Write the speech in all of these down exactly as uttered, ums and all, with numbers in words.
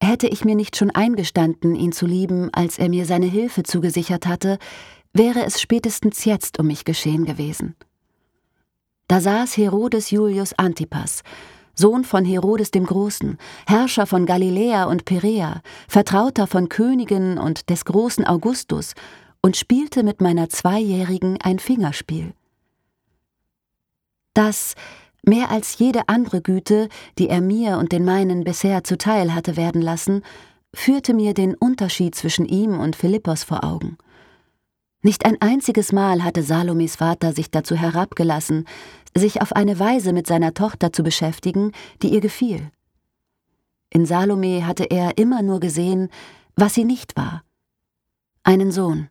Hätte ich mir nicht schon eingestanden, ihn zu lieben, als er mir seine Hilfe zugesichert hatte, wäre es spätestens jetzt um mich geschehen gewesen. Da saß Herodes Julius Antipas, Sohn von Herodes dem Großen, Herrscher von Galiläa und Perea, Vertrauter von Königen und des großen Augustus, und spielte mit meiner Zweijährigen ein Fingerspiel. Das, mehr als jede andere Güte, die er mir und den meinen bisher zuteil hatte werden lassen, führte mir den Unterschied zwischen ihm und Philippos vor Augen. Nicht ein einziges Mal hatte Salomes Vater sich dazu herabgelassen, sich auf eine Weise mit seiner Tochter zu beschäftigen, die ihr gefiel. In Salome hatte er immer nur gesehen, was sie nicht war: einen Sohn.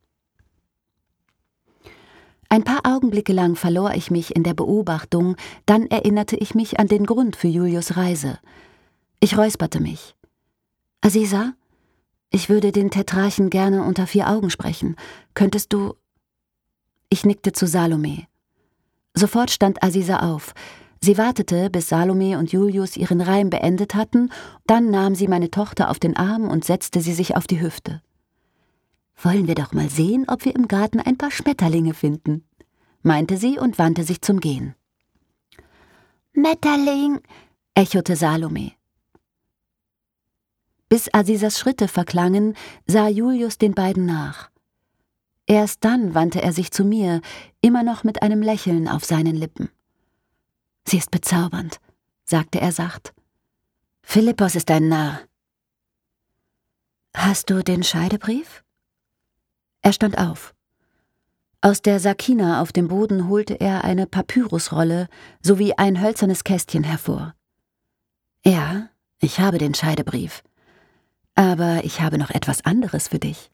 Ein paar Augenblicke lang verlor ich mich in der Beobachtung, dann erinnerte ich mich an den Grund für Julius' Reise. Ich räusperte mich. »Aziza, ich würde den Tetrarchen gerne unter vier Augen sprechen. Könntest du...« Ich nickte zu Salome. Sofort stand Aziza auf. Sie wartete, bis Salome und Julius ihren Reim beendet hatten, dann nahm sie meine Tochter auf den Arm und setzte sie sich auf die Hüfte. »Wollen wir doch mal sehen, ob wir im Garten ein paar Schmetterlinge finden«, meinte sie und wandte sich zum Gehen. »Metterling«, echote Salome. Bis Azizas Schritte verklangen, sah Julius den beiden nach. Erst dann wandte er sich zu mir, immer noch mit einem Lächeln auf seinen Lippen. »Sie ist bezaubernd«, sagte er sacht. »Philippos ist ein Narr.« »Hast du den Scheidebrief?« Er stand auf. Aus der Sakina auf dem Boden holte er eine Papyrusrolle sowie ein hölzernes Kästchen hervor. »Ja, ich habe den Scheidebrief. Aber ich habe noch etwas anderes für dich.«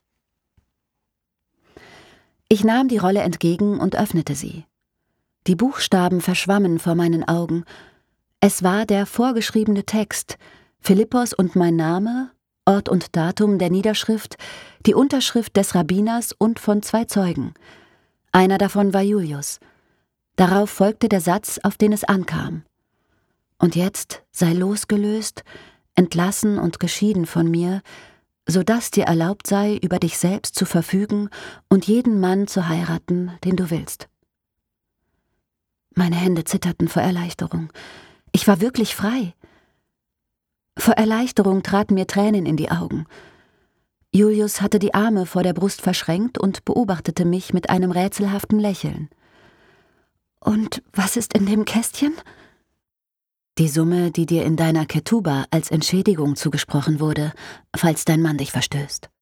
Ich nahm die Rolle entgegen und öffnete sie. Die Buchstaben verschwammen vor meinen Augen. Es war der vorgeschriebene Text, Philippos und mein Name, Ort und Datum der Niederschrift, die Unterschrift des Rabbiners und von zwei Zeugen. Einer davon war Julius. Darauf folgte der Satz, auf den es ankam. »Und jetzt sei losgelöst, entlassen und geschieden von mir, so dass dir erlaubt sei, über dich selbst zu verfügen und jeden Mann zu heiraten, den du willst.« Meine Hände zitterten vor Erleichterung. Ich war wirklich frei. Vor Erleichterung traten mir Tränen in die Augen. Julius hatte die Arme vor der Brust verschränkt und beobachtete mich mit einem rätselhaften Lächeln. »Und was ist in dem Kästchen?« »Die Summe, die dir in deiner Ketuba als Entschädigung zugesprochen wurde, falls dein Mann dich verstößt.«